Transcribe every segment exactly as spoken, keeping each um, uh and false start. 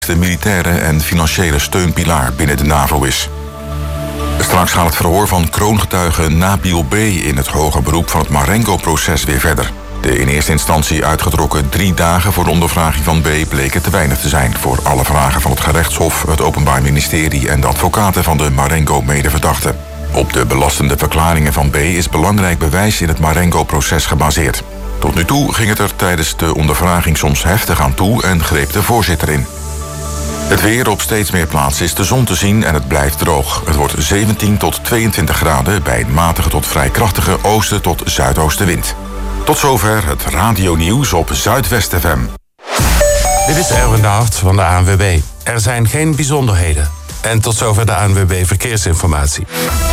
de militaire en financiële steunpilaar binnen de NAVO is. Straks gaat het verhoor van kroongetuige Nabil B. in het hoger beroep van het Marengo-proces weer verder. De in eerste instantie uitgetrokken drie dagen voor de ondervraging van B. bleken te weinig te zijn voor alle vragen van het gerechtshof, het Openbaar Ministerie en de advocaten van de Marengo-medeverdachten. Op de belastende verklaringen van B. is belangrijk bewijs in het Marengo-proces gebaseerd. Tot nu toe ging het er tijdens de ondervraging soms heftig aan toe en greep de voorzitter in. Het weer: op steeds meer plaatsen is de zon te zien en het blijft droog. Het wordt zeventien tot tweeëntwintig graden bij een matige tot vrij krachtige oosten tot zuidoostenwind. Tot zover het radionieuws op Zuidwest F M. Dit is Erwin de Hart van de A N W B. Er zijn geen bijzonderheden. En tot zover de A N W B Verkeersinformatie.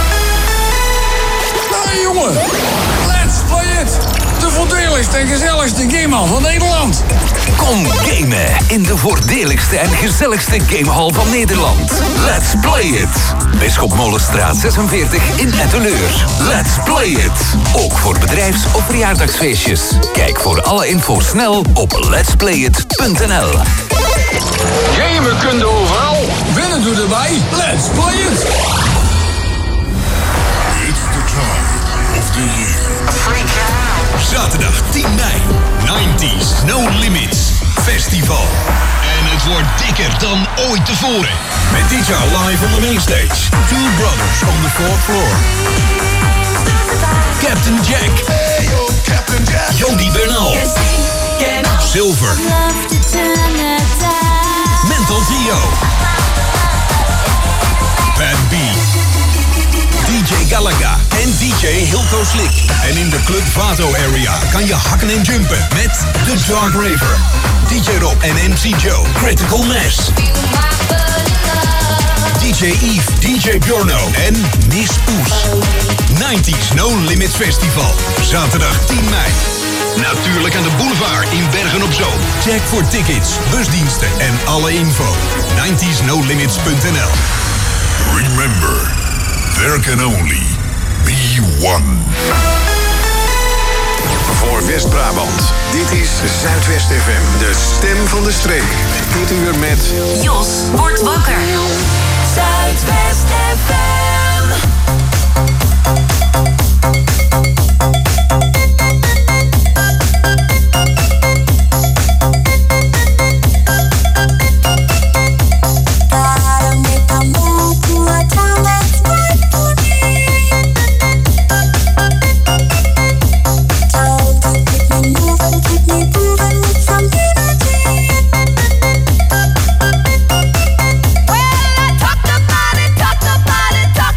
Nou jongen, let's play it! De voordeligste en gezelligste gamehal van Nederland. Kom gamen in de voordeligste en gezelligste gamehal van Nederland. Let's play it! Bisschop Molenstraat zesenveertig in Etteleur. Let's play it! Ook voor bedrijfs- of verjaardagsfeestjes. Kijk voor alle info snel op lets play it punt n l. Gamen kun je overal. Winnen doe erbij. Let's play it! It's the time of the year. Zaterdag tien mei, nineties No Limits Festival. En het wordt dikker dan ooit tevoren. Met dit jaar live on the main stage. Two Brothers on the fourth floor. Captain Jack. Hey yo, Captain Jack. Jody Bernal. Silver. Mental Theo. Bad B. D J Galaga en D J Hilco Slick. En in de Club Vato area kan je hakken en jumpen met The Dark Raver, D J Rob en M C Joe, Critical Mass, D J Eve, D J Bjorno en Miss Poes. nineties No Limits Festival, zaterdag tien mei. Natuurlijk aan de boulevard in Bergen op Zoom. Check voor tickets, busdiensten en alle info. nineties no limits punt n l. Remember, there can only be one. Voor West-Brabant, dit is Zuidwest F M, de stem van de streek. Dit uur met... Jos wordt wakker. Zuidwest F M. Well, I talked about it, talked about it, talked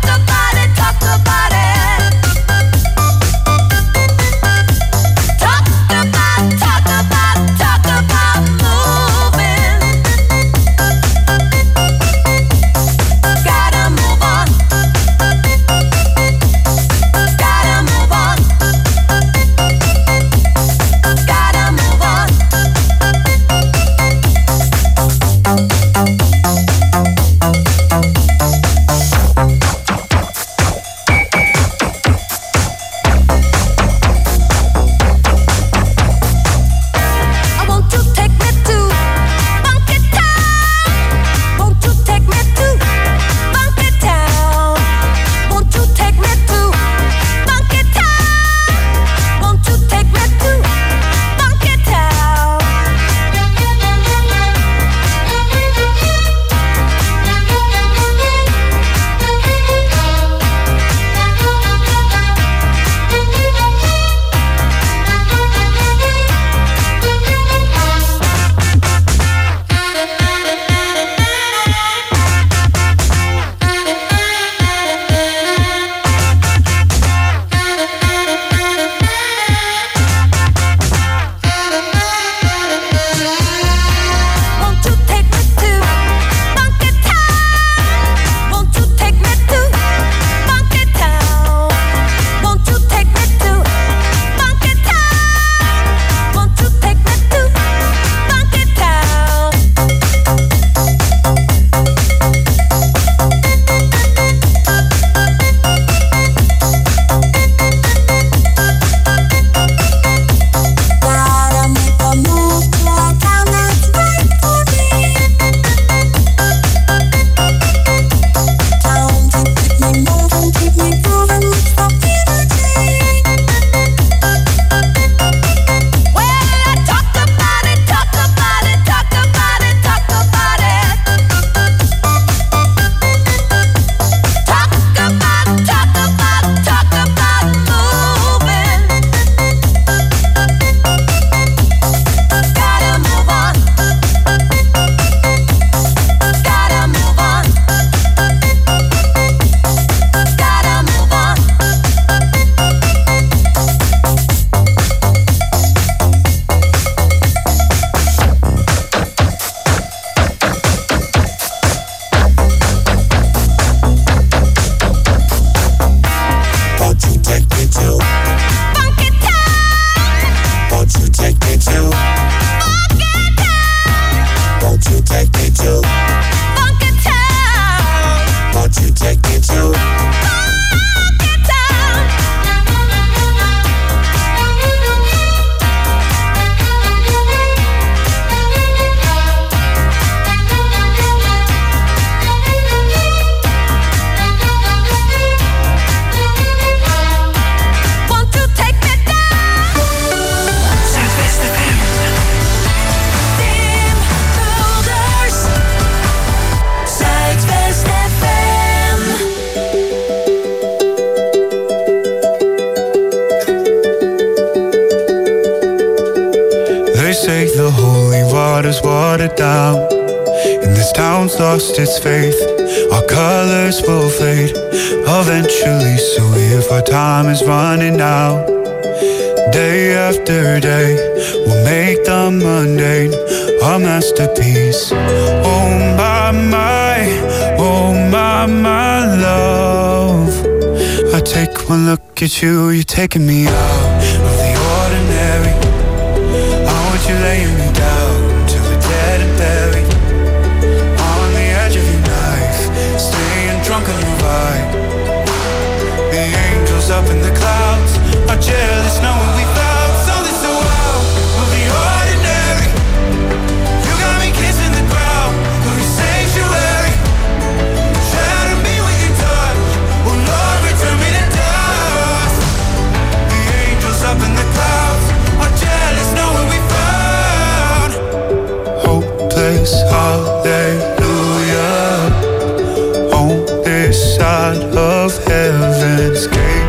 world's lost its faith, our colors will fade eventually. So if our time is running out, day after day, we'll make the mundane our masterpiece. Oh my, my, oh my, my love. I take one look at you, you're taking me out of the ordinary. I want you laying me down till we're dead and buried. On the edge of your knife, staying drunk on your vibe. The angels up in the clouds are jealous knowing we found something so out of the ordinary. You got me kissing the ground of your sanctuary. Shatter me with your touch, oh Lord, return me to dust. The angels up in the clouds are jealous knowing we found hopeless hallelujah on this side of heaven's gate.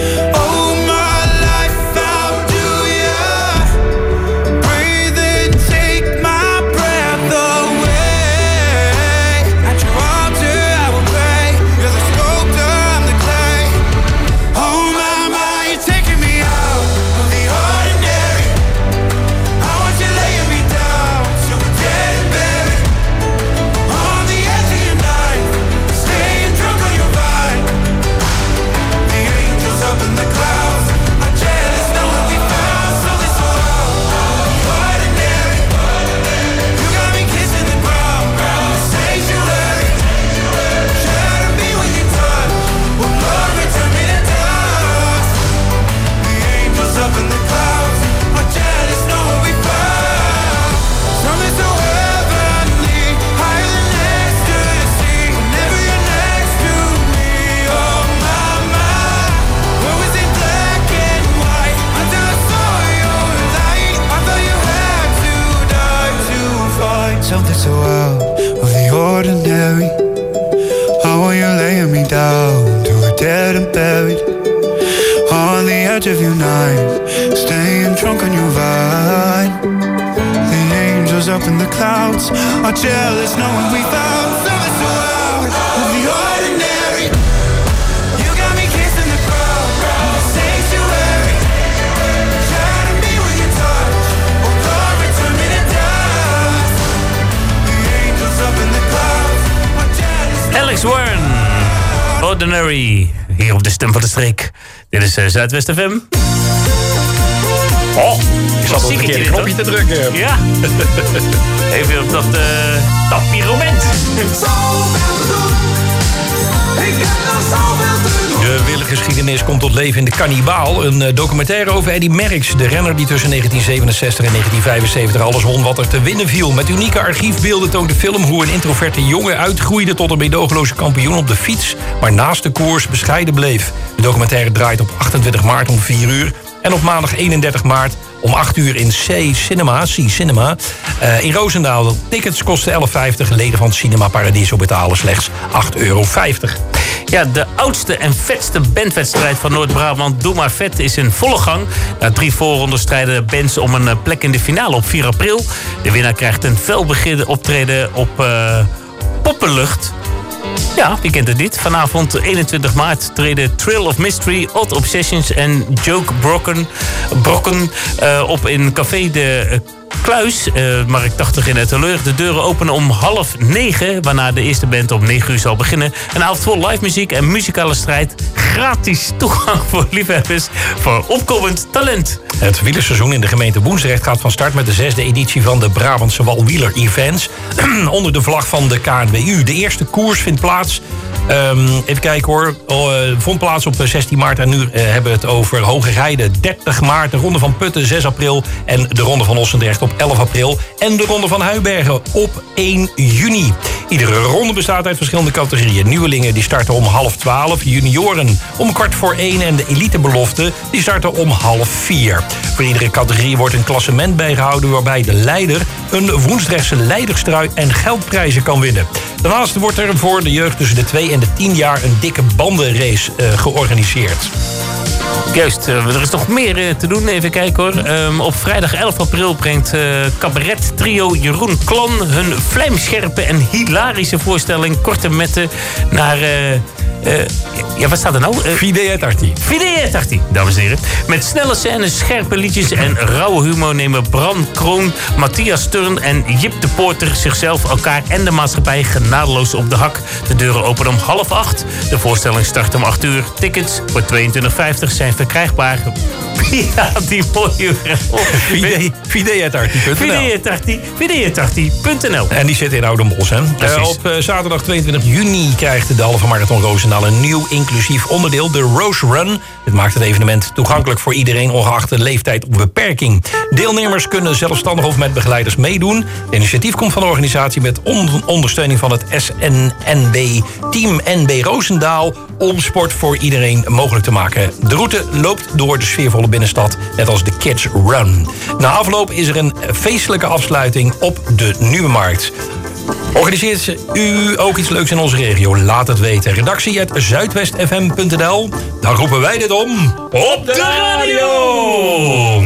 Something so out of the ordinary. How are you laying me down till we're dead and buried? On the edge of your knife, staying drunk on your vine. The angels up in the clouds are jealous knowing we found something so out of the ordinary. You got me kissing the ground of the sanctuary. Shatter me with your touch, oh Lord, return me to dust. The angels up in the clouds are jealous. Alex Warren, Ordinary, hier op de Stem van de Streek. Dit is uh, Zuidwest F M. Oh, je zat op het verkeerde knopje te drukken. Ja. Even op dat uh, tapirament. De wielergeschiedenis komt tot leven in De Kannibaal. Een uh, documentaire over Eddy Merckx, de renner die tussen negentien zevenenzestig en negentien vijfenzeventig alles won wat er te winnen viel. Met unieke archiefbeelden toont de film hoe een introverte jongen uitgroeide tot een meedogenloze kampioen op de fiets, maar naast de koers bescheiden bleef. De documentaire draait op achtentwintig maart om vier uur en op maandag eenendertig maart om acht uur in C Cinema, C Cinema uh, in Roosendaal. Tickets kosten elf vijftig. Leden van Cinema Paradiso betalen slechts acht euro vijftig. Ja, de oudste en vetste bandwedstrijd van Noord-Brabant, Doe maar Vet, is in volle gang. Na drie voorrondes strijden bands om een plek in de finale op vier april. De winnaar krijgt een felbegeerde optreden op uh, Poppenlucht. Ja, wie kent het niet? Vanavond eenentwintig maart treden Thrill of Mystery, Odd Obsessions en Joke Brokken, Brokken uh, op in Café de uh, Kluis, uh, Markt tachtig in Etteleur. De deuren openen om half negen, waarna de eerste band om negen uur zal beginnen. Een avond vol live muziek en muzikale strijd. Gratis toegang voor liefhebbers voor opkomend talent. Het wielerseizoen in de gemeente Woensdrecht gaat van start met de zesde editie van de Brabantse Walwieler Events. Onder de vlag van de K N W U. De eerste koers vindt plaats. Um, even kijken hoor. Uh, vond plaats op zestien maart en nu uh, hebben we het over Hoge Rijden dertig maart. De Ronde van Putten zes april en de Ronde van Ossendrecht op elf april. En de Ronde van Huibergen op één juni. Iedere ronde bestaat uit verschillende categorieën. Nieuwelingen die starten om half twaalf. Junioren om kwart voor één. En de elitebeloften die starten om half vier. Voor iedere categorie wordt een klassement bijgehouden waarbij de leider een Woensdrechtse leiderstrui en geldprijzen kan winnen. Daarnaast wordt er voor de jeugd tussen de twee en de tien jaar een dikke bandenrace uh, georganiseerd. Juist, er is nog meer te doen. Even kijken hoor. Um, op vrijdag elf april brengt uh, cabaret trio Jeroen Klan hun vlijmscherpe en hilarische voorstelling Korte Metten naar... Uh, uh, ja, wat staat er nou? Uh, Fidei Tarti. Fidei Tarti, dames en heren. Met snelle scènes, scherpe liedjes en rauwe humor nemen Bram Kroon, Matthias Sturn en Jip de Poorter zichzelf, elkaar en de maatschappij genadeloos op de hak. De deuren openen om half acht. De voorstelling start om acht uur. Tickets voor tweeëntwintig vijftig zijn verkrijgbaar. Ja, die mooie... Fidei Tarti punt n l. Fidei Tarti punt n l. En die zit in Oudenbosch, hè? Uh, op uh, zaterdag tweeëntwintig juni krijgt de halve marathon Roosendaal een nieuw inclusief onderdeel, de Rose Run. Dit maakt het evenement toegankelijk voor iedereen, ongeacht de leeftijd of beperking. Deelnemers kunnen zelfstandig of met begeleiders meedoen. Het initiatief komt van de organisatie met on- ondersteuning van het S N N B Team N B Roosendaal om sport voor iedereen mogelijk te maken. De route loopt door de sfeervolle binnenstad, net als de Kids Run. Na afloop is er een feestelijke afsluiting op de Nieuwe Markt. Organiseert u ook iets leuks in onze regio? Laat het weten. Redactie at zuidwest f m punt n l. Dan roepen wij dit om op de radio!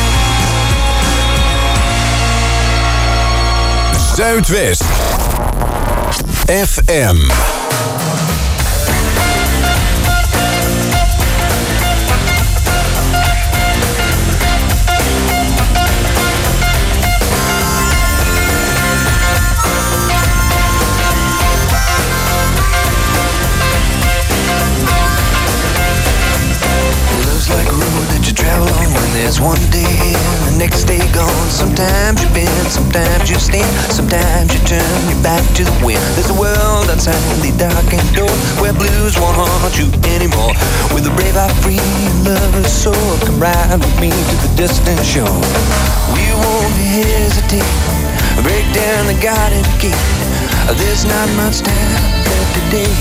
Zuidwest. F M. There's one day and the next day gone. Sometimes you bend, sometimes you stand, sometimes you turn your back to the wind. There's a world outside the darkened door where blues won't haunt you anymore. With a brave heart free and lover's soul, come ride with me to the distant shore. We won't hesitate, break down the garden gate. There's not much time left today.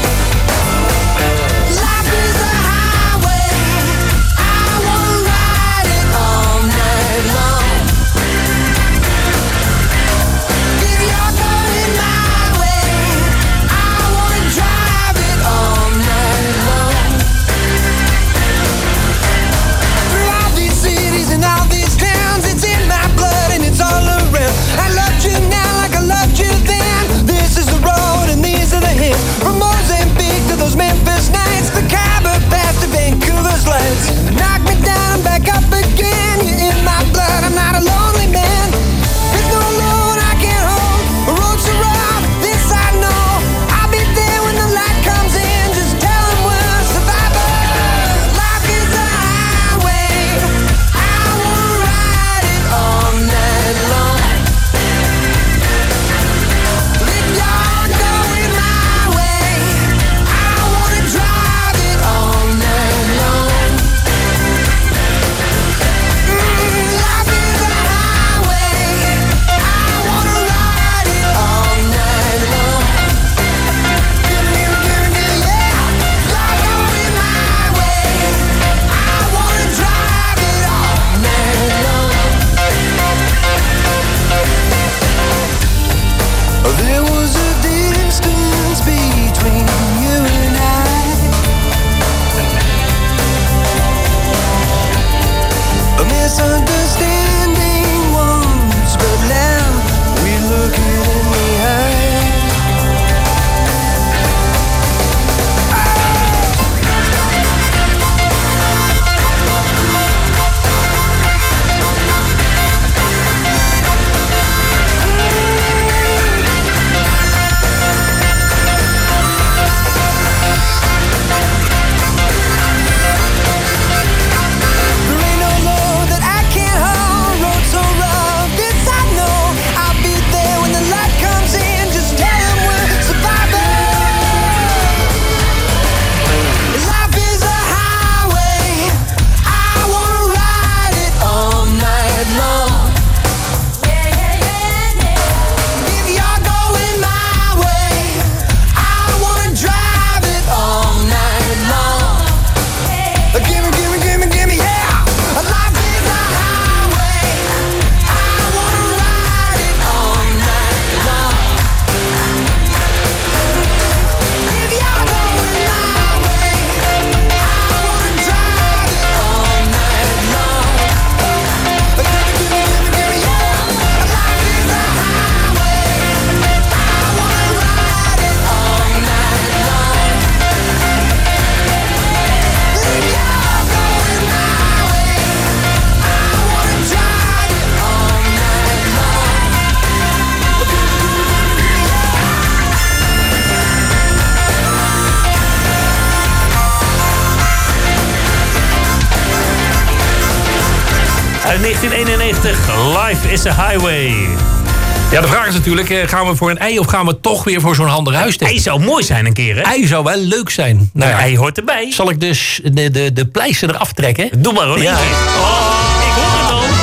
From Mozambique to those Memphis nights, the Khyber Pass to Vancouver's lights. Knock me down, back up again. You're in my blood, I'm not a lonely man. There's no load I can't hold. The road's so rough, this I know. I'll be there when the light comes in. Just tell them we're survivors. Life is a highway. I wanna ride it all night long. If y'all going my There was a distance between you and I, a misunderstanding once, but now we look it in the eye. Uit negentien eenennegentig, Life is a Highway. Ja, de vraag is natuurlijk, gaan we voor een ei of gaan we toch weer voor zo'n handig huisdek? Ei zou mooi zijn een keer, hè? Ei zou wel leuk zijn. Nou, een ei hoort erbij. Zal ik dus de, de, de pleister eraf trekken? Doe maar hoor. Ja. Oh, ik hoor het al.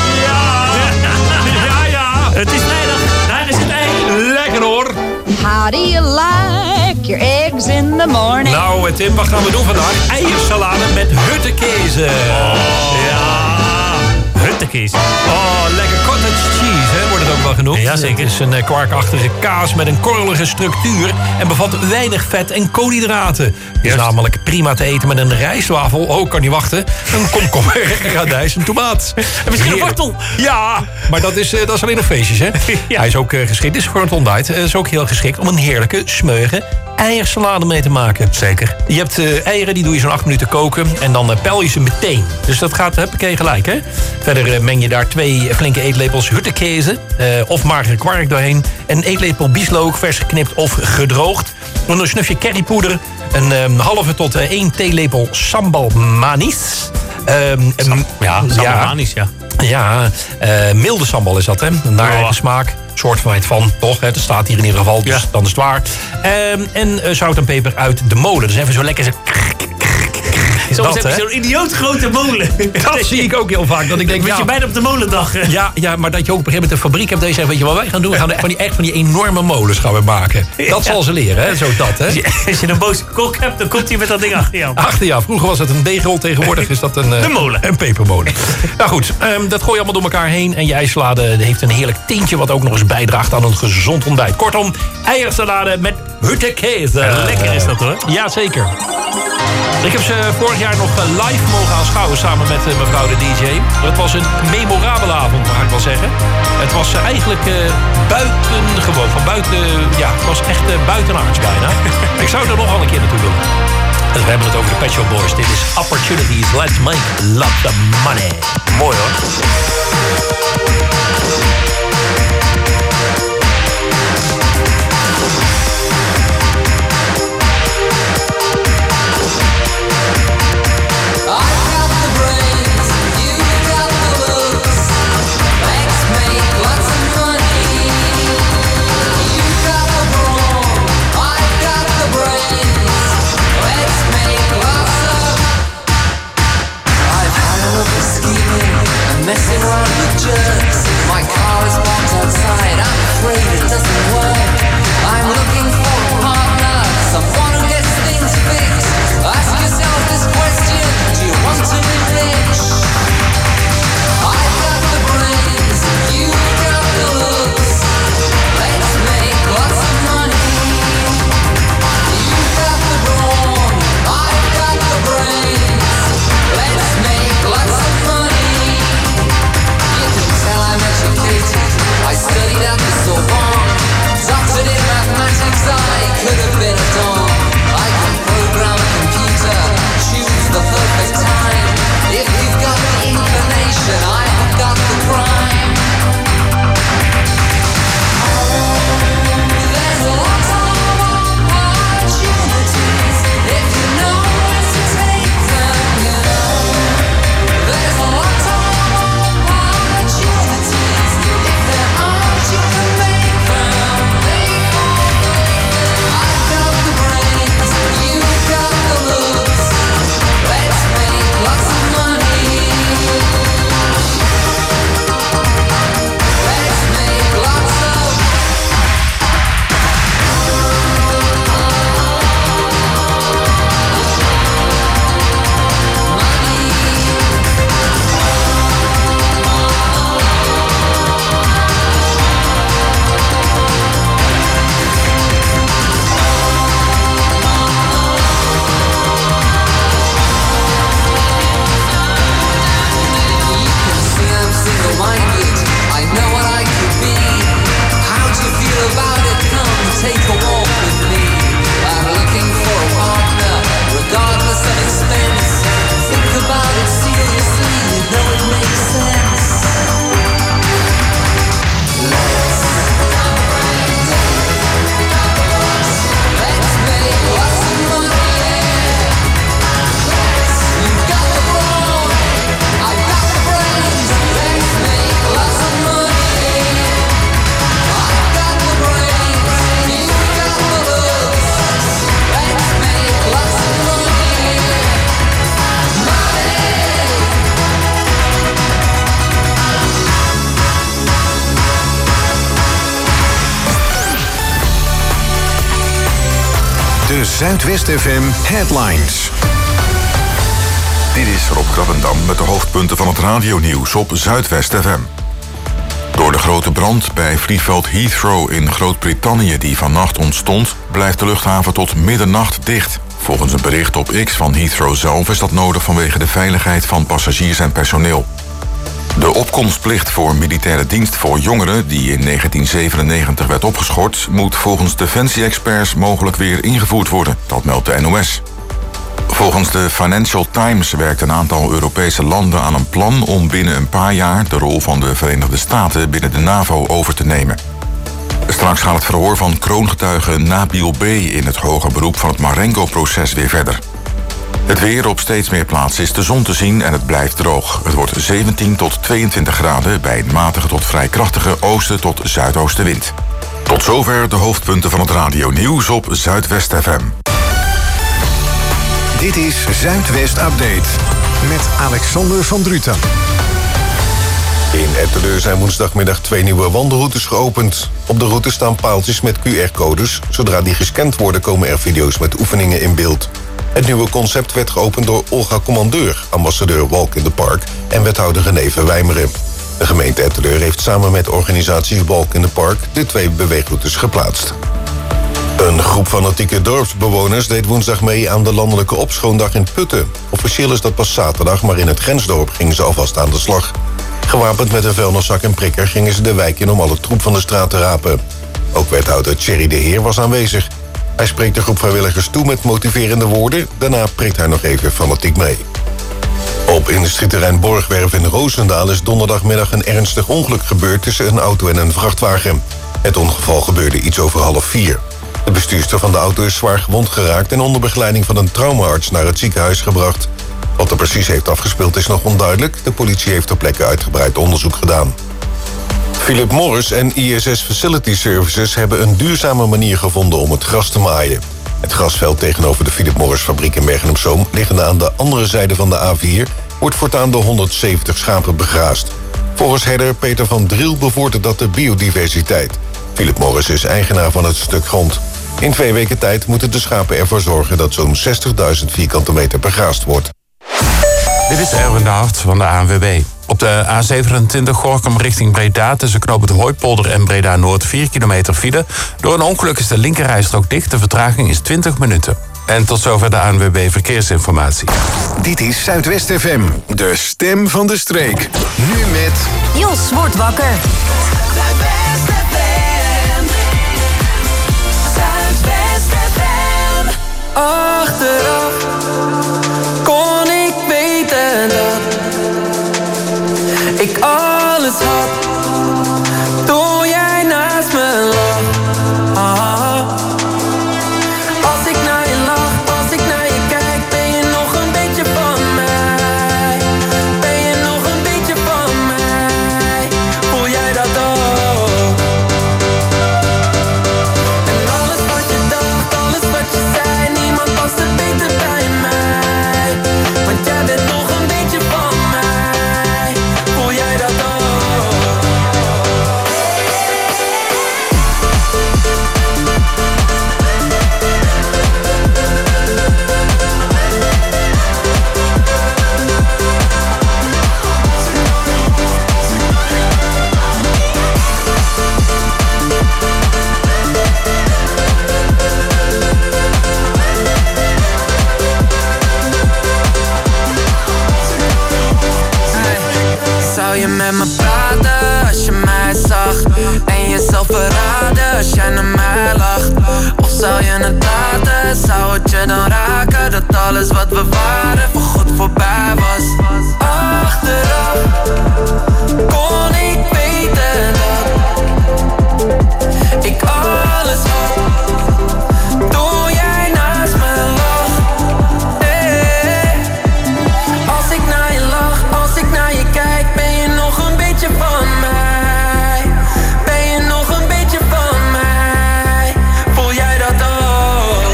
Ja. Ja, ja. Het is vrijdag. Daar is het ei. Lekker hoor. How do you like your eggs in the morning? Nou, Tim, wat gaan we doen vandaag? Eiersalade met huttenkezen. Oh, ja. Huttenkees. Oh, lekker cottage cheese, hè, wordt het ook wel genoemd. Ja, zeker. Het is een kwarkachtige kaas met een korrelige structuur en bevat weinig vet en koolhydraten. Het is Juist. namelijk prima te eten met een rijstwafel. Oh, kan niet wachten. Een komkommer, radijs en tomaat. En misschien een Heerlijk. wortel. Ja, maar dat is, uh, dat is alleen op feestjes, hè? Ja. Hij is ook uh, geschikt, is voor het ontbijt. Uh, is ook heel geschikt om een heerlijke, smeuige eiersalade mee te maken. Zeker. Je hebt uh, eieren, die doe je zo'n acht minuten koken. En dan uh, pel je ze meteen. Dus dat gaat, huppakee, gelijk, hè? Verder uh, meng je daar twee flinke eetlepels huttekezen. Uh, of magere kwark doorheen. Een eetlepel bieslook, vers geknipt of gedroogd. En een snufje currypoeder. Een um, halve tot uh, één theelepel sambal manis. Um, Sam, ja, sambal manis, ja. Ja, uh, milde sambal is dat, hè? Naar eigen Oh. smaak. Soort van, van, toch? Hè? Dat staat hier in ieder geval, dus Ja. dan is het waar. Um, en uh, zout en peper uit de molen. Dus even zo lekker zo... Soms Dat, heb je hè? zo'n idioot grote molen. Dat zie ik ook heel vaak. Dat ik denk, Moet je ja, bijna op de molendag. hè? ja, ja, maar dat je ook op een gegeven moment een fabriek hebt... dat je zegt, weet je wat wij gaan doen? We gaan echt van die, echt van die enorme molens gaan we maken. Dat zal ze leren, hè? Zo dat, hè? Als je, als je een boze kok hebt, dan komt hij met dat ding achter jou. Achter ja, vroeger was het een deegrol, tegenwoordig is dat een, uh, De molen. een pepermolen. Nou goed, um, dat gooi je allemaal door elkaar heen. En je ijssalade heeft een heerlijk tintje... wat ook nog eens bijdraagt aan een gezond ontbijt. Kortom, eiersalade met huttekezen. Ja, lekker is dat, hoor. Ja, zeker. Ik heb ze vorig jaar nog live mogen aanschouwen samen met uh, mevrouw de D J. Het was een memorabele avond, mag ik wel zeggen. Het was uh, eigenlijk uh, buitengewoon, van buiten, ja, het was echt uh, buitenaards bijna. Ik zou er nog wel een keer naartoe willen. En we hebben het over de Pet Shop Boys. Dit is Opportunities, Let's Make Lots of Money. Mooi hoor. Messing around with jerks. My car is parked outside. I'm afraid it doesn't work. I'm looking for a partner, someone who gets things fixed. Ask yourself this question: do you want to be rich? I've got the brains, you've got the looks. Let's make lots of money. You've got the brawn, I've got the brains. Let's make lots of money. I'm educated, I studied at the Sorbonne. Doctored in mathematics, I could have been a don. I can program a computer, choose the perfect time. If you've got the inclination, I've got the crime. There's lots of opportunities if you know where to take them, you know. There's lots of De Zuidwest F M Headlines. Dit is Rob Krabbendam met de hoofdpunten van het radionieuws op Zuidwest F M. Door de grote brand bij vliegveld Heathrow in Groot-Brittannië die vannacht ontstond, blijft de luchthaven tot middernacht dicht. Volgens een bericht op X van Heathrow zelf is dat nodig vanwege de veiligheid van passagiers en personeel. De opkomstplicht voor militaire dienst voor jongeren, die in negentien zevenennegentig werd opgeschort, moet volgens defensie-experts mogelijk weer ingevoerd worden. Dat meldt de N O S. Volgens de Financial Times werkt een aantal Europese landen aan een plan om binnen een paar jaar de rol van de Verenigde Staten binnen de NAVO over te nemen. Straks gaat het verhoor van kroongetuige Nabil B. in het hoger beroep van het Marengo-proces weer verder. Het weer op steeds meer plaatsen is de zon te zien en het blijft droog. Het wordt zeventien tot tweeëntwintig graden bij een matige tot vrij krachtige oosten tot zuidoostenwind. Tot zover de hoofdpunten van het radionieuws op Zuidwest F M. Dit is Zuidwest Update met Alexander van Druten. In Etteleur zijn woensdagmiddag twee nieuwe wandelroutes geopend. Op de route staan paaltjes met Q R-codes. Zodra die gescand worden komen er video's met oefeningen in beeld. Het nieuwe concept werd geopend door Olga Commandeur, ambassadeur Walk in the Park en wethouder René Verwijmeren. De gemeente Etteleur heeft samen met organisatie Walk in the Park de twee beweegroutes geplaatst. Een groep fanatieke dorpsbewoners deed woensdag mee aan de landelijke opschoondag in Putten. Officieel is dat pas zaterdag, maar in het grensdorp gingen ze alvast aan de slag. Gewapend met een vuilniszak en prikker gingen ze de wijk in om alle troep van de straat te rapen. Ook wethouder Thierry de Heer was aanwezig. Hij spreekt de groep vrijwilligers toe met motiverende woorden. Daarna prikt hij nog even fanatiek mee. Op industrieterrein Borgwerf in Roosendaal is donderdagmiddag een ernstig ongeluk gebeurd tussen een auto en een vrachtwagen. Het ongeval gebeurde iets over half vier. De bestuurster van de auto is zwaar gewond geraakt en onder begeleiding van een traumaarts naar het ziekenhuis gebracht. Wat er precies heeft afgespeeld is nog onduidelijk. De politie heeft ter plekke uitgebreid onderzoek gedaan. Philip Morris en I S S Facility Services hebben een duurzame manier gevonden om het gras te maaien. Het grasveld tegenover de Philip Morris fabriek in Bergen op Zoom, liggende aan de andere zijde van de A vier, wordt voortaan door honderdzeventig schapen begraasd. Volgens herder Peter van Driel bevordert dat de biodiversiteit. Philip Morris is eigenaar van het stuk grond. In twee weken tijd moeten de schapen ervoor zorgen dat zo'n zestigduizend vierkante meter begraasd wordt. Dit is Erwin de Hart van de A N W B. Op de A zevenentwintig Gorinchem richting Breda tussen knooppunt Hooipolder en Breda Noord vier kilometer file. Door een ongeluk is de linkerrijstrook dicht. De vertraging is twintig minuten. En tot zover de A N W B Verkeersinformatie. Dit is Zuidwest F M, de stem van de streek. Nu met... Jos wordt wakker. Zuidwest F M. Zuidwest F M. Achteraf kon ik weten dat ik alles had toen jij naast me lag. Ah. Als ik naar je lach, als ik naar je kijk, ben je nog een beetje van mij. Ben je nog een beetje van mij. Voel jij dat ook? En alles wat je dacht, alles wat je zei, niemand past er beter bij mij. Want jij bent nog een beetje van mij. Voel jij dat ook? Zou je met me praten als je mij zag? En jezelf verraden als jij naar mij lacht? Of zou je het laten? Zou het je dan raken dat alles wat we waren voorgoed voorbij was? Achteraf kon ik weten dat ik alles had toen jij naast me lag. Hey. Als ik naar je lach, als ik naar je kijk, ben je nog een beetje van mij. Ben je nog een beetje van mij. Voel jij dat ook?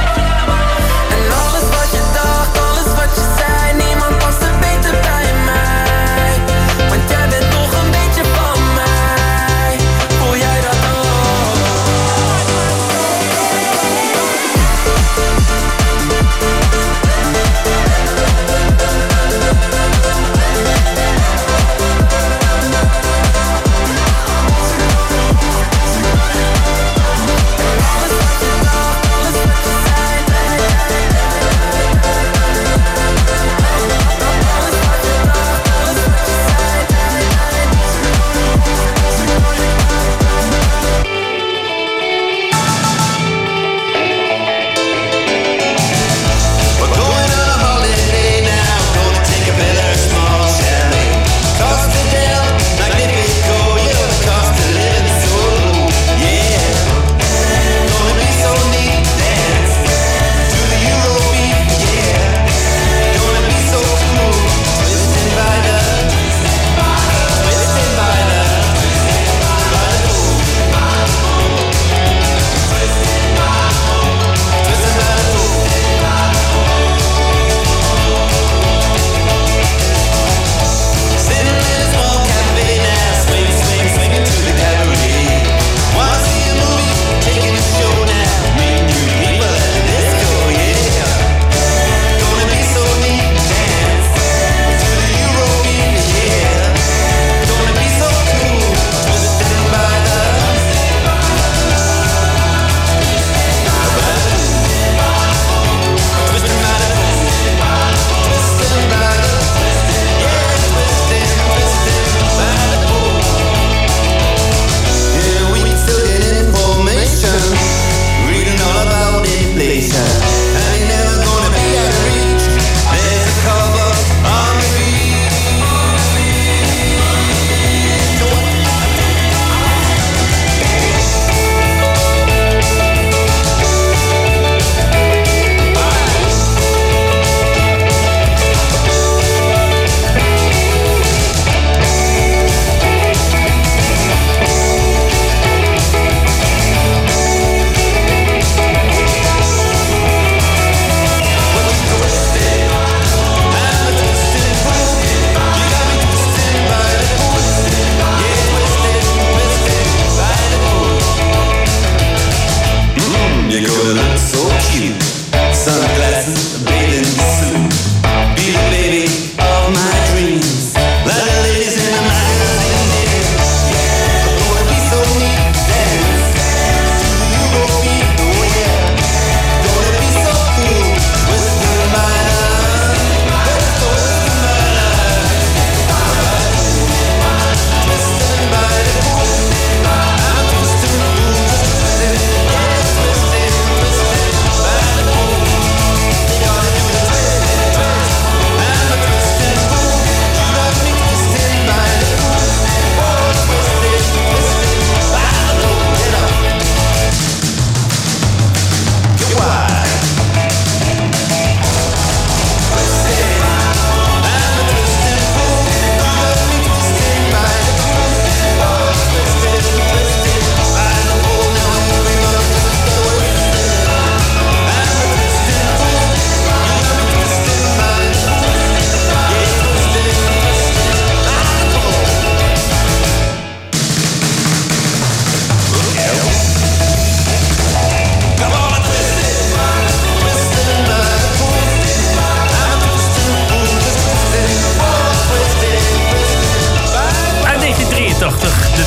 En alles wat je dacht, alles wat je zei, niemand past er beter bij mij.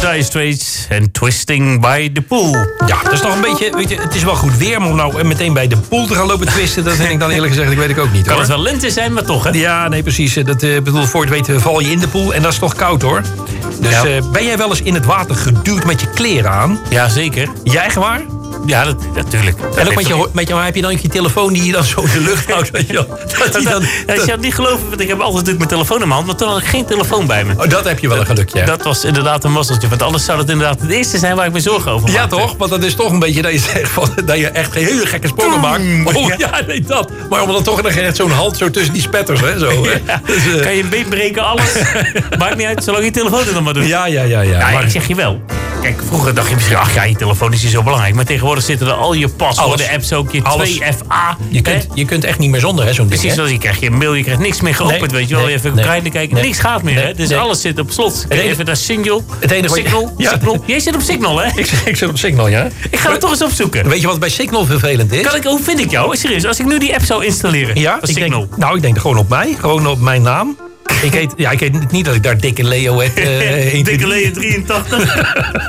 Dire Straits en Twisting by the Pool. Ja, dat is nog een beetje... Weet je, het is wel goed weer, maar om nou meteen bij de pool te gaan lopen twisten... dat vind ik dan eerlijk gezegd, ik weet ik ook niet, Kan hoor. het wel lente zijn, maar toch, hè? Ja, nee, precies. Dat uh, bedoel, voor je het weet val je in de pool en dat is toch koud, hoor. Dus Ja. uh, ben jij wel eens in het water geduwd met je kleren aan? Ja, zeker. Jij echt waar? Ja, dat, natuurlijk. En ook met je, met je, heb je dan ook je telefoon die je dan zo in de lucht houdt? Weet je wel? Dat die dan, Ja, je zou het niet geloven, want ik heb altijd natuurlijk mijn telefoon in mijn hand... maar toen had ik geen telefoon bij me. Oh, dat heb je wel een gelukje. Ja. Dat was inderdaad een mazzeltje, want anders zou dat inderdaad het eerste zijn waar ik me zorgen over maakte. Ja, toch? Want dat is toch een beetje dat je zegt van, dat je echt hele gekke sprongen maakt. Oh, ja. ja, nee, dat. Maar om dan toch nog echt zo'n hand zo tussen die spetters, hè? Zo, hè? Ja. Dus, uh... Kan je een been breken, alles. Maakt niet uit, zolang je telefoon er dan maar doet. Ja, ja, ja. ja. ja maar... ik zeg je wel. Kijk, vroeger dacht je misschien, ach ja, je telefoon is hier zo belangrijk. Maar tegenwoordig zitten er al je paswoorden, apps ook, je Alles. twee F A. Je kunt, je kunt echt niet meer zonder, hè, zo'n ding. Precies, zoals je krijgt je een mail, je krijgt niks meer geopend, Nee, weet je wel. nee, Je even op nee, kleine kijken, nee, niks gaat meer, nee, hè. Dus nee. alles zit op slot. Het enige- Even naar Signal. Het enige wat je- Signal, Ja. Signal. Jij zit op Signal, hè? Ik, ik zit op Signal, ja. Ik ga het toch eens opzoeken. Weet je wat bij Signal vervelend is? Kan ik, hoe vind ik jou? Serieus, als ik nu die app zou installeren. Ja, van ik Signal. denk, nou, ik denk gewoon op mij. Gewoon op mijn naam. Ik heet, ja, ik heet niet dat ik daar Dikke Leo heb. Uh, Dikke Leo drieëntachtig.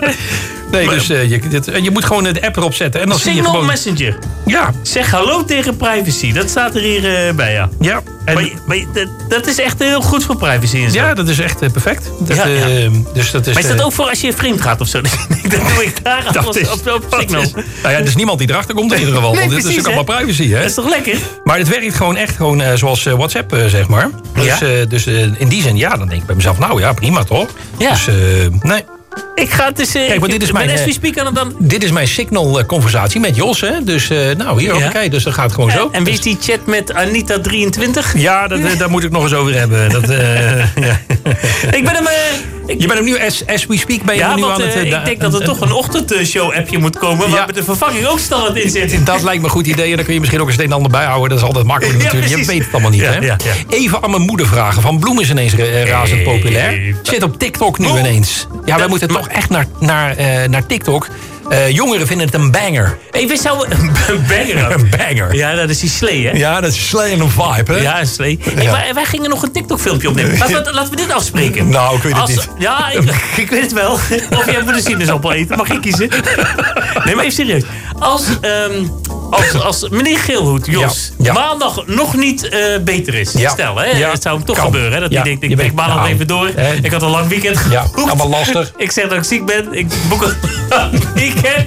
Nee, dus uh, je, dit, en je moet gewoon de app erop zetten. En dan zie je Signal gewoon... Messenger. Ja. Zeg hallo tegen privacy. Dat staat er hier uh, bij, ja. Ja. En, maar, maar dat, dat is echt heel goed voor privacy en zo. ja, dat is echt uh, perfect. Dat, Ja, ja. Uh, dus dat is, maar is dat uh, ook voor als je vreemd gaat of zo? Dat doe ik daar dat op, is, op, op Signal. Is, nou ja, er is niemand die erachter komt in ieder geval. Nee, want dit precies, is ook allemaal hè? privacy, hè? Dat is toch lekker? Maar het werkt gewoon echt gewoon uh, zoals uh, WhatsApp, uh, zeg maar. Dus, Ja? uh, dus uh, in die zin, ja, dan denk ik bij mezelf, nou ja, prima toch? Ja. Dus uh, nee. Ik ga het eens... Uh, Kijk, maar dit is mijn, As we uh, speak kan het dan... Dit is mijn Signal-conversatie met Jos, hè? Dus uh, nou, hier, Ja. kijk, dus dat gaat gewoon zo. En wie is die chat met Anita drieëntwintig? Ja, dat, uh, daar moet ik nog eens over hebben. Dat, uh, ja. Ik ben hem... Uh, ik... Je bent hem nu, as, as we speak, ben je Ja, hem nu want aan het... uh, uh, ik da- denk dat er uh, toch een ochtendshow-appje moet komen... Ja. waar met de vervanging ook standaard in zit. Dat lijkt me een goed idee. En dan kun je misschien ook eens het een en ander bijhouden. Dat is altijd makkelijk Ja, natuurlijk. Je precies. weet het allemaal niet, Ja, hè? ja, ja. Even aan mijn moeder vragen. Van Bloem is ineens uh, razend populair. Even. Zit op TikTok nu Oh. ineens. Ja, wij Dat- moeten maar- toch echt naar, naar, uh, naar TikTok. Uh, jongeren vinden het een banger. Hey, we zouden... Een banger. Een banger. Ja, dat is die slee, hè? Ja, dat is slee en een vibe, hè? Ja, een slee. Hey, Ja. maar wij gingen nog een TikTok-filmpje opnemen. Laten we, laten we dit afspreken. Nou, ik weet het Als- niet. Ja, ik, ik weet het wel. Of jij moet een sinaasappel eten. Mag ik kiezen? Nee, maar even serieus. Als, ehm, als, als meneer Geelhoed, Jos, Ja, ja. maandag nog niet eh, beter is. Ja. Stel, hè, Ja. het zou hem toch Kan. gebeuren. Hè, dat Ja. hij denkt, ik Je breek bent- maandag nou, even door. hè. Ik had een lang weekend Ja, geboekt. allemaal lastig. Ik zeg dat ik ziek ben. Ik boek een lang weekend.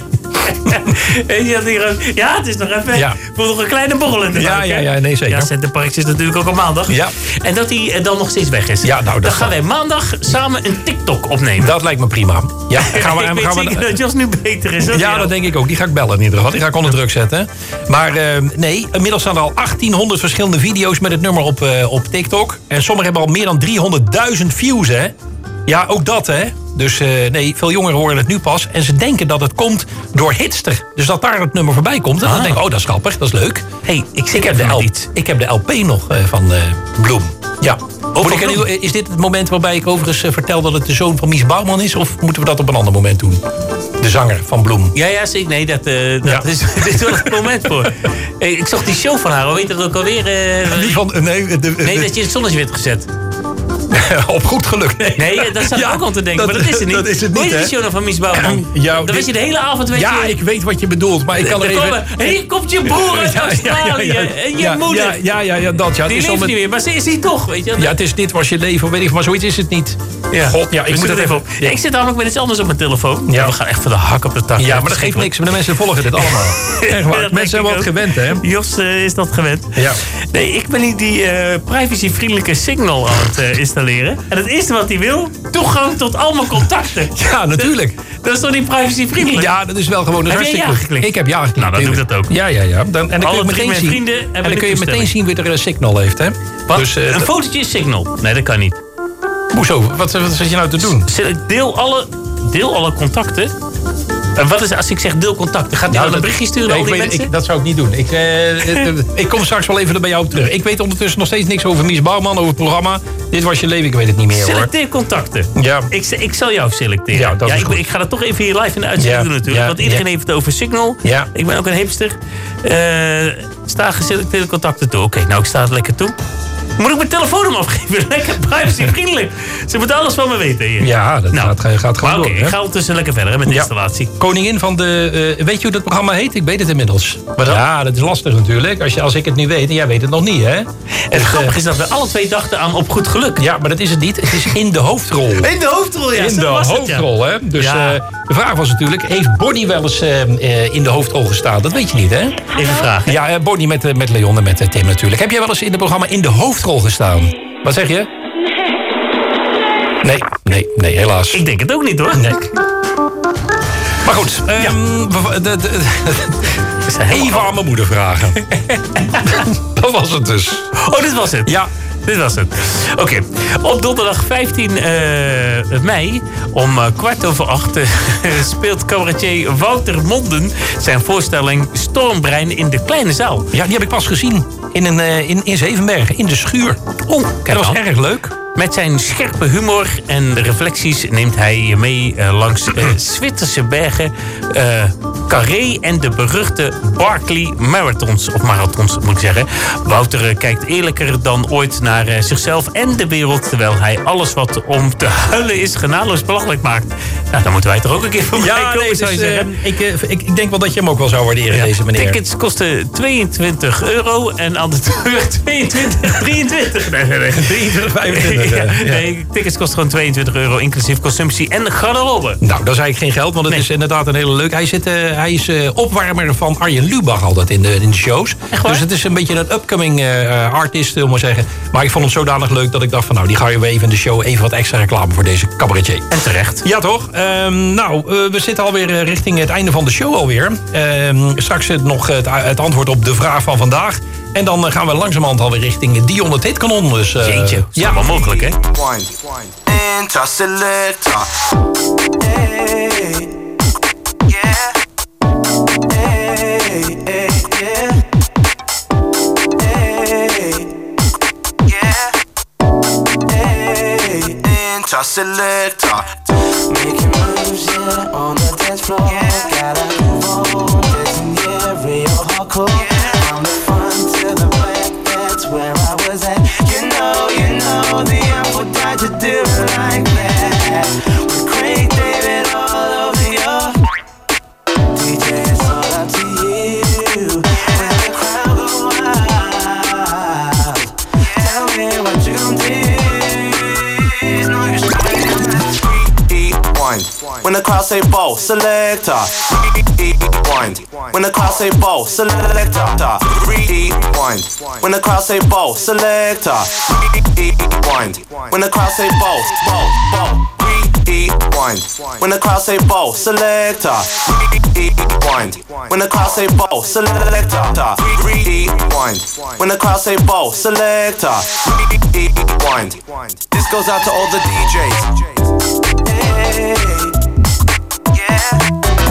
En je had hier ook, ja, het is nog even. Ja. Voor nog een kleine borrel in de Ja, buik, ja, hè? ja, nee, zeker. Ja, Centerparks is natuurlijk ook op maandag. Ja. En dat hij eh, dan nog steeds weg is. Ja, nou, dat dan gaan kan. wij maandag samen een TikTok opnemen. Dat lijkt me prima. Ja, gaan we, ik weet gaan zeker we, dat Jos nu beter is. ja, Ja, dat denk ik ook. Die ga ik bellen in ieder geval. Die ga ik onder druk zetten. Maar uh, nee, inmiddels staan er al achttienhonderd verschillende video's met het nummer op, uh, op TikTok. En sommige hebben al meer dan driehonderdduizend views, hè. Ja, ook dat, hè. Dus uh, nee, veel jongeren horen het nu pas. En ze denken dat het komt door Hitster. Dus dat daar het nummer voorbij komt. En Ah. dan denk ik, oh, dat is grappig, dat is leuk. Hey, ik, Ik heb, de L, ik heb de L P nog uh, van uh, Bloem. Ja. Moet ik er nu, is dit het moment waarbij ik overigens uh, vertel dat het de zoon van Mies Bouwman is? Of moeten we dat op een ander moment doen? De zanger van Bloem. Ja, ja, zeker. Nee, dat, uh, dat Ja. is, dit is wel het moment voor. Hey, ik zag die show van haar. Hoe heet dat ook alweer? Uh, Die van, nee, de, de, nee, dat je in het zonnetje werd gezet. op goed geluk. Nee, Nee, dat zat ik Ja, ook aan te denken. dat- maar dat is het niet. dat is het Hoe niet, heet hè? die show dan van Mies Bouwman? Ja, Dan dit- weet je de hele avond... Weet Ja, je, ik weet wat je bedoelt, maar ik kan er er even... komen, hier komt je broer uit Australië. En je ja, moeder. Ja, ja, ja, ja, dat. Ja, het Die is leeft om niet het- meer, maar ze is hier toch, weet je. Ja, het is dit was je leven, weet ik, maar zoiets is het niet. Ja. God, ja, ik We moet zoeken het even op. Ja, ik zit namelijk met iets anders op mijn telefoon. Ja. We gaan echt van de hak op de tak. Ja, maar dat geeft niks, maar de mensen volgen dit allemaal. Echt waar, Dat mensen zijn denk wat ik ook. gewend, hè? Jos uh, is dat gewend. Ja. Nee, ik ben niet die uh, privacyvriendelijke Signal aan het uh, installeren. En het eerste wat hij wil, toegang tot allemaal contacten. Ja, natuurlijk. Dat is toch niet privacyvriendelijk? Ja, dat is wel gewoon... Dat is Heb jij hartstikke ja geklikt? Ik heb ja geklikt. Nou, dan doe ik tuurlijk. dat ook. Ja, ja, ja. Dan, en dan Alle kun je drie meteen mijn zien, vrienden en hebben dan de kun je meteen toestemming. zien wie er een signal heeft, hè? Wat? Dus, uh, een dat- fotootje is Signal. Nee, dat kan niet. Hoezo? Wat, wat zit je nou te doen? Deel alle, deel alle contacten. En wat is als ik zeg deel contacten? Gaat hij Nou, dan een dat- berichtje sturen nee, aan al die ik weet- mensen? ik- dat zou ik niet doen. Ik, eh, eh, ik kom straks wel even bij jou op terug. Ik weet ondertussen nog steeds niks over Mies Bouwman, over het programma. Dit was je leven, ik weet het niet meer, hoor. Selecteer contacten. Ja. Ik, ik zal jou selecteren. Ja, dat is ik, goed. ik ga dat toch even hier live in de uitzending Ja, doen natuurlijk. ja, want iedereen ja. heeft het over Signal. Ja. Ik ben ook een hipster. Uh, sta geselecteerde contacten toe. Oké, nou ik sta het lekker toe. Moet ik mijn telefoonnummer afgeven? Lekker privacyvriendelijk. Ze moeten alles van me weten hier. Ja, dat nou, gaat, gaat gewoon Oké, door. ik ga ondertussen lekker verder hè, met de ja. installatie. Koningin van de... Uh, weet je hoe dat programma heet? Ik weet het inmiddels. Wat dan? Ja, dat is lastig natuurlijk. Als, je, als ik het nu weet en jij weet het nog niet, hè? Het dus, grappige is dat we alle twee dachten aan Op Goed Geluk. Ja, maar dat is het niet. Het is In de Hoofdrol. In de hoofdrol, ja. In de hoofdrol, het, ja. hè? Dus ja. uh, de vraag was natuurlijk... Heeft Bonnie wel eens uh, uh, in de hoofdrol gestaan? Dat weet je niet, hè? Even vragen. Ja, uh, Bonnie met, uh, met Leon en met uh, Tim natuurlijk. Heb jij wel eens in het programma In de Hoofdrol gestaan? Wat zeg je? Nee, nee, nee, helaas. Ik denk het ook niet, hoor. Nee. Maar goed, um, ja. de, de, de, even aan mijn moeder vragen. Dat was het dus. Oh, dit was het? Ja. Dit was het. Oké. Okay. Op donderdag vijftien mei om uh, kwart over acht uh, speelt cabaretier Wouter Monden zijn voorstelling Stormbrein in de Kleine Zaal. Ja, die heb ik pas gezien in, een, uh, in, in Zevenbergen, in de schuur. Oh, kijk dat was al. erg leuk. Met zijn scherpe humor en reflecties neemt hij je mee uh, langs uh, Zwitserse bergen, uh, Carré en de beruchte Barkley Marathons. Of marathons, moet ik zeggen. Wouter uh, kijkt eerlijker dan ooit naar uh, zichzelf en de wereld, terwijl hij alles wat om te huilen is genadeloos belachelijk maakt. Nou, dan moeten wij toch ook een keer voorbij ja, komen, nee, zou je dus, zeggen. Uh, ik, uh, ik, ik denk wel dat je hem ook wel zou waarderen, ja, deze meneer. Tickets kosten tweeëntwintig euro en aan de deur tweeëntwintig, drieëntwintig. Nee, nee, nee. drieëntwintig, vijfentwintig. Ja, ja. Nee, tickets kosten gewoon tweeëntwintig euro, inclusief consumptie en garderobe. Nou, dat is eigenlijk geen geld, want het nee. is inderdaad een hele leuk. Hij, zit, uh, hij is uh, opwarmer van Arjen Lubach altijd in de, in de shows. Dus het is een beetje een upcoming uh, artist, wil maar zeggen. Maar ik vond hem zodanig leuk dat ik dacht van nou, die ga je weer even in de show even wat extra reclame voor deze cabaretier. En terecht. Ja, toch? Um, nou, uh, we zitten alweer uh, richting het einde van de show alweer. Um, straks uh, nog het, het antwoord op de vraag van vandaag. En dan uh, gaan we langzamerhand alweer richting Dion het hitkanon. Dus, uh, Jeetje, ja, wel mogelijk, hè? Interselector. Hey, yeah. Hey, hey, yeah. Hey, yeah. Hey, Interselector. Making moves, yeah, on the dance floor. Yeah. Gotta move on, dancing, yeah, real hardcore. Yeah. From the front to the back, that's where I was at. You know, you know, the apple died to do it like that. With Craig David all over your D J, it's all up to you. When the crowd go wild, tell me what you gon' do. It's no use rewind. When the crowd say ball, selector. Rewind. When the crowd say ball, selector. Rewind. When the crowd say ball, selector. Rewind. When the crowd say ball, ball, ball. Rewind. When the crowd say ball, selector. Rewind. When the crowd say ball, selector. Rewind. When the crowd say ball, selector. Rewind. This goes out to all the D Js. Hey, yeah.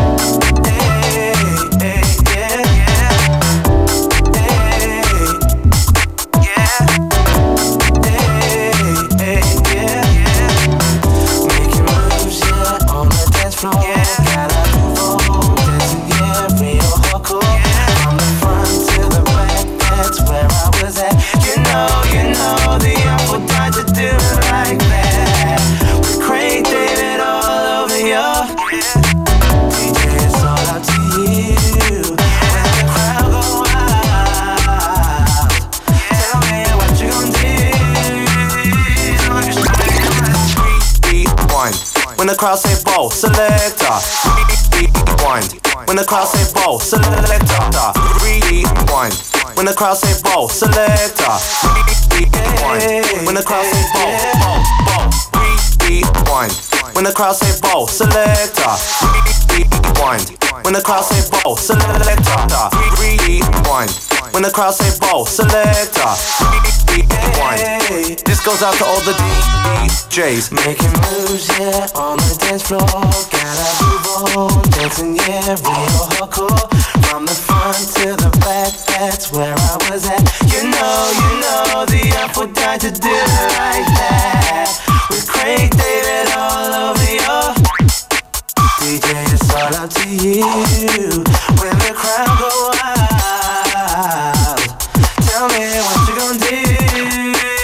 When the crowd say ball, selector. Rewind. When the crowd say ball, selector. Rewind. When the crowd say ball, selector. Rewind. When the crowd say ball, ball, ball. Rewind. When the crowd say ball, selector. Rewind. When the crowd say ball, selector. Rewind. When the crowd say ball, selector. Rewind. This goes out to all the D Js. Making moves, yeah, on the dance floor. Gotta move on, dancing, yeah, real hardcore. From the front to the back, that's where I was at. You know, you know, the apple died to do it like that. With Craig David all over your D J, it's all up to you. When the crowd go wild, tell me what you gonna do.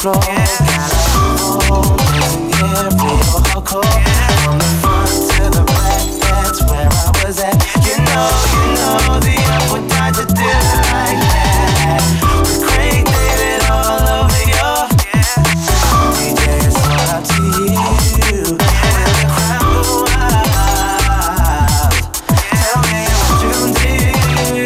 floor. California, real hardcore. From the front to the back, that's where I was at. You know, you know, the upward died to do it like that. With Craig David all over your D J, it's all up to you. When the crowd go wild, tell me what you did.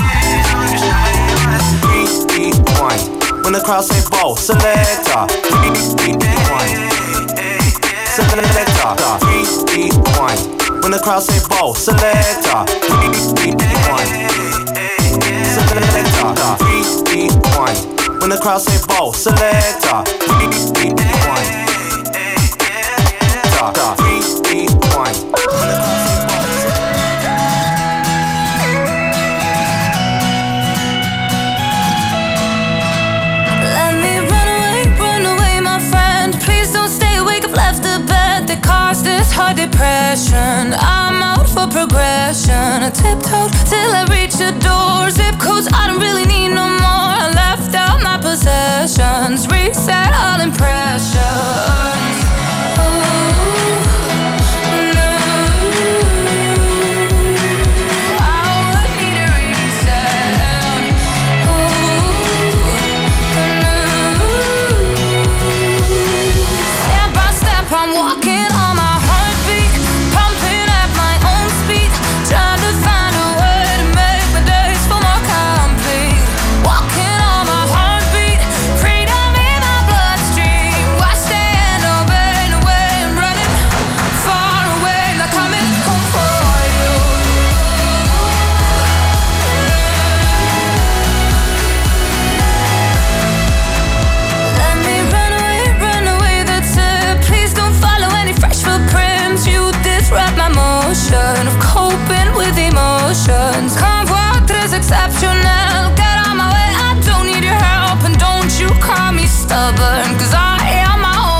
Three, one. When the crowd say ball, selector. Three, one. Selector. Three, one. When the crowd say ball, selector. Three, one. Selector. Three, one. When the crowd say ball, selector. Three, one. Three, one. Let me run away, run away, my friend. Please don't stay awake, I've left the bed that caused this hard depression. I'm out for progression. I tiptoed till I reached the door. Zip codes, I don't really need no more. I left out my possessions. Reset all impressions. I'm walking on my heartbeat, pumping at my own speed, trying to find a way to make my days feel more complete. Walking on my heartbeat, freedom in my bloodstream. I stand obey the way I'm running far away, like coming home for you. Let me run away, run away, that's it. Please don't follow any fresh footprints. You disrupt my motion of coping with emotions. Convoy tres exceptional. Get on my way, I don't need your help. And don't you call me stubborn, cause I am my own.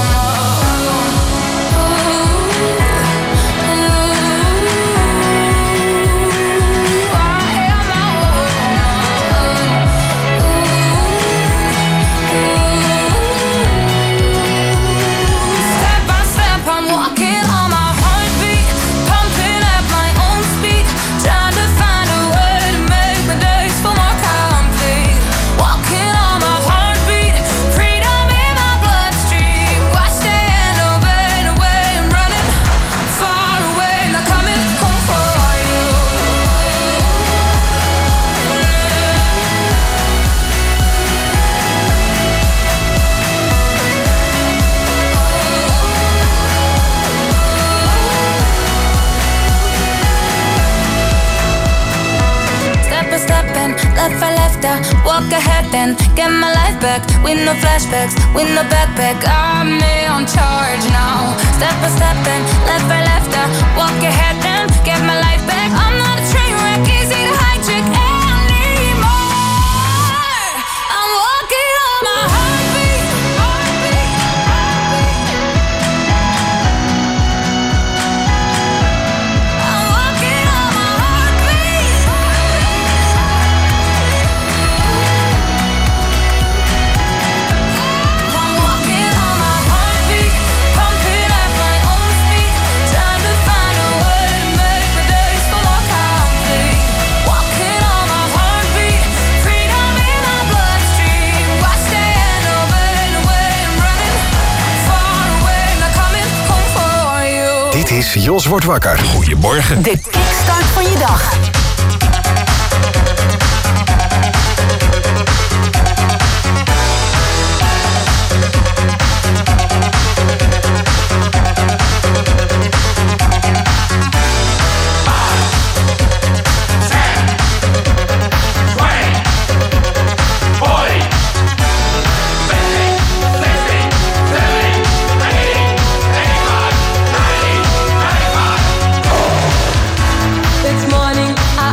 Step by step, I'm walking on my heartbeat, pumping at my own speed, trying to find a way to make my days feel more complete. Walking on my heartbeat, freedom in my bloodstream. I stand obey the way I'm running far away, not coming home for you. Step by step and left by left, I walk ahead and get my life back. With no flashbacks, with no backpack, I'm in charge now. Step by step and left by left, I walk ahead and get my life back. I'm not a train wreck, easy to hijack anymore. I'm walking on my heartbeat, heartbeat, I'm walking on my heartbeat. I'm walking on my heartbeat, pumping at my own speed, trying to find a way to make my days feel more complete. Walking on my heartbeat, freedom in my bloodstream. I stand obey the way I'm running far away, not coming home for you. Dit is Jos wordt wakker. Goedemorgen. De kickstart van je dag. This morning I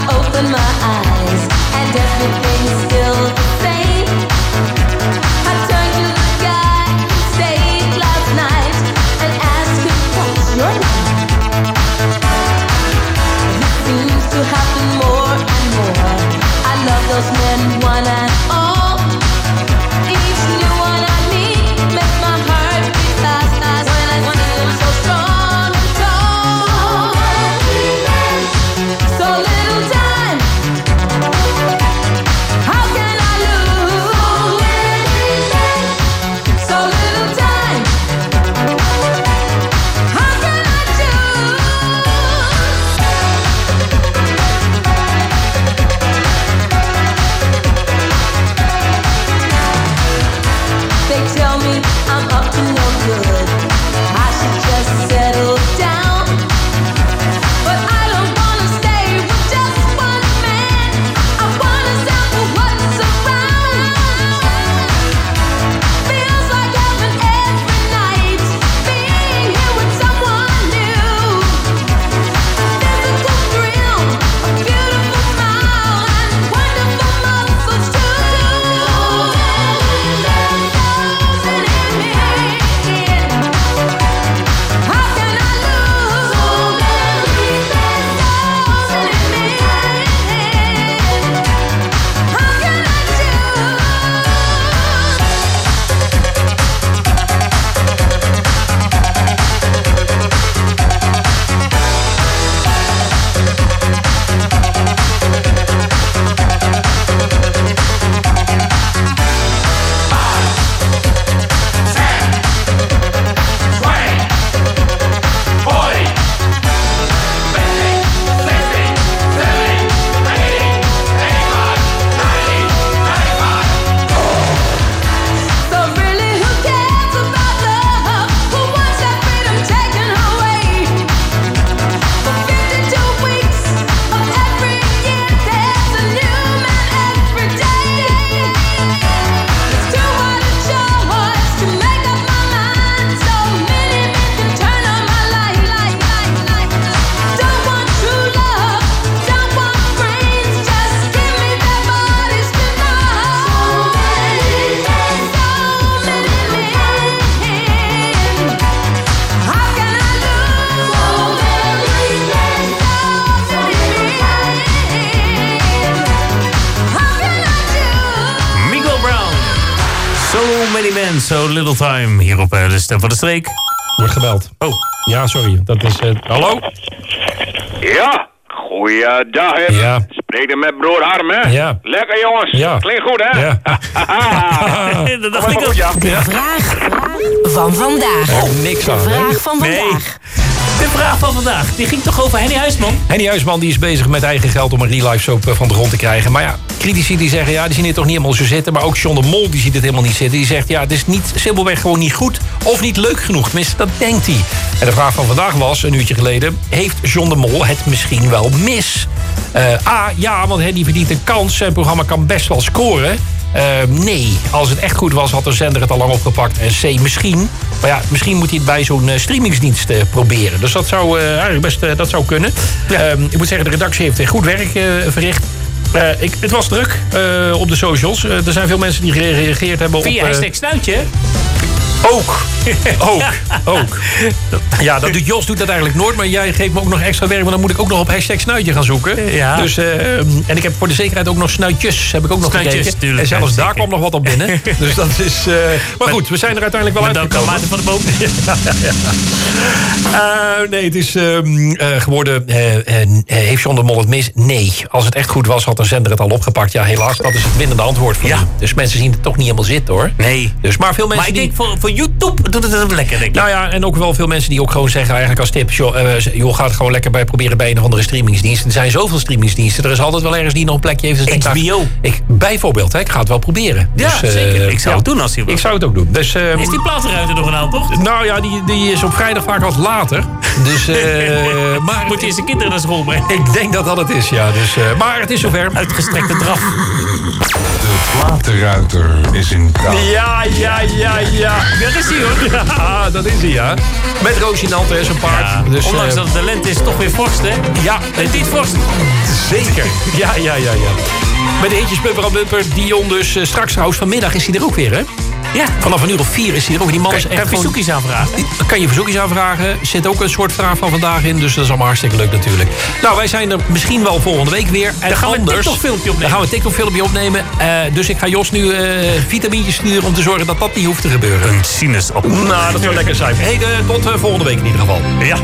So many men, so little time. Hier op uh, de Stem van de Streek. Wordt gebeld. Oh. Ja, sorry. Dat is... Uh, hallo? Ja, goeiedag, hè. Ja. Spreek er met broer Harm, hè. Ja. Lekker, jongens. Ja. Klinkt goed, hè. Ja. Dat dacht ik ook. Ja. De vraag van vandaag. Oh, niks aan, De hè? vraag van Nee. vandaag. De vraag van vandaag, die ging toch over Henny Huisman? Henny Huisman die is bezig met eigen geld om een real life soap van de grond te krijgen. Maar ja, critici die zeggen, ja, die zien het toch niet helemaal zo zitten. Maar ook John de Mol, die ziet het helemaal niet zitten. Die zegt, ja, het is niet, simpelweg gewoon niet goed of niet leuk genoeg. Tenminste, dat denkt hij. En de vraag van vandaag was, een uurtje geleden, heeft John de Mol het misschien wel mis? Uh, A, ja, want Henny verdient een kans. Zijn programma kan best wel scoren. Uh, nee, als het echt goed was, had de zender het al lang opgepakt. En C, misschien. Maar ja, misschien moet hij het bij zo'n uh, streamingsdienst uh, proberen. Dus dat zou uh, eigenlijk best uh, dat zou kunnen. Ja. Uh, ik moet zeggen, de redactie heeft uh, goed werk uh, verricht. Uh, ik, het was druk uh, op de socials. Uh, er zijn veel mensen die gereageerd hebben Via op... Uh, hashtag snuitje. Ook. Ook. Ook. Ja, dat doet Jos doet dat eigenlijk nooit. Maar jij geeft me ook nog extra werk. Want dan moet ik ook nog op hashtag snuitje gaan zoeken. Ja. Dus, uh, en ik heb voor de zekerheid ook nog snuitjes. Heb ik ook nog Snuitjes, gekeken. tuurlijk, En zelfs ja, daar zeker. kwam nog wat op binnen. Dus dat is... Uh, maar goed, we zijn er uiteindelijk wel Maar dan kan uitgekomen. Maarten van de Boom. Ja, ja, ja. Uh, nee, het is uh, uh, geworden... Uh, uh, heeft John de Mol het mis? Nee. Als het echt goed was, had een zender het al opgepakt. Ja, helaas. Dat is het winnende antwoord van Ja. u. Dus mensen zien het toch niet helemaal zitten, hoor. Nee. Dus, maar veel mensen Maar ik die... denk, voor, voor YouTube doet het het lekker, denk ik. Nou ja, en ook wel veel mensen die ook gewoon zeggen eigenlijk als tip... joh, uh, joh gaat gewoon lekker bij proberen bij een of andere streamingsdienst. Er zijn zoveel streamingsdiensten. Er is altijd wel ergens die nog een plekje heeft. Dus H B O. Ik, ik, bijvoorbeeld, hè, ik ga het wel proberen. Ja, dus, uh, zeker. Ik zou ja. het doen als hij was. Ik zou het ook doen. Dus, uh, Is die platenruiter nog een aantal? nou ja, die, die is op vrijdag vaak wat later. Dus, uh, maar Moet hij zijn kinderen naar school brengen? ik denk dat dat het is, ja. Dus, uh, maar het is zover. Uitgestrekte draf. De platenruiter is in town. Ja, ja, ja, ja. Dat is hij, hoor. Ja, dat is hij, ja. Met Rosinante, hè, zo'n paard. Ja, dus, ondanks uh, dat het talent is, toch weer vorst, hè? Ja. Het niet vorst. Zeker. Ja, ja, ja, ja. Met de hitjes Bumper aan Bumper, Dion dus. Uh, straks trouwens vanmiddag is hij er ook weer, hè? Ja. Vanaf een uur of vier is hij er ook. Die man Kan, is kan echt je gewoon... verzoekjes aanvragen? Kan je verzoekjes aanvragen. Er zit ook een soort vraag van vandaag in. Dus dat is allemaal hartstikke leuk natuurlijk. Nou, wij zijn er misschien wel volgende week weer. En Dan gaan we een anders, TikTok-filmpje opnemen. Dan gaan we een TikTok-filmpje opnemen. Uh, dus ik ga Jos nu uh, vitamintjes sturen om te zorgen dat dat niet hoeft te gebeuren. Een sinaasappel. Nou, dat zou lekker zijn. Hey, uh, tot uh, volgende week in ieder geval. Ja.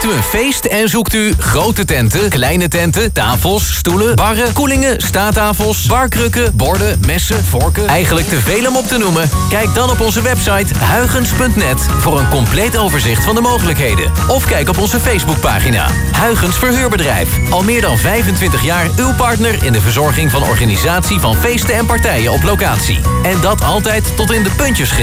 u een feest en zoekt u grote tenten, kleine tenten, tafels, stoelen, barren, koelingen, staattafels, barkrukken, borden, messen, vorken. Eigenlijk te veel om op te noemen? Kijk dan op onze website huygens punt net voor een compleet overzicht van de mogelijkheden. Of kijk op onze Facebookpagina. Huygens Verhuurbedrijf. Al meer dan vijfentwintig jaar uw partner in de verzorging van organisatie van feesten en partijen op locatie. En dat altijd tot in de puntjes gereden.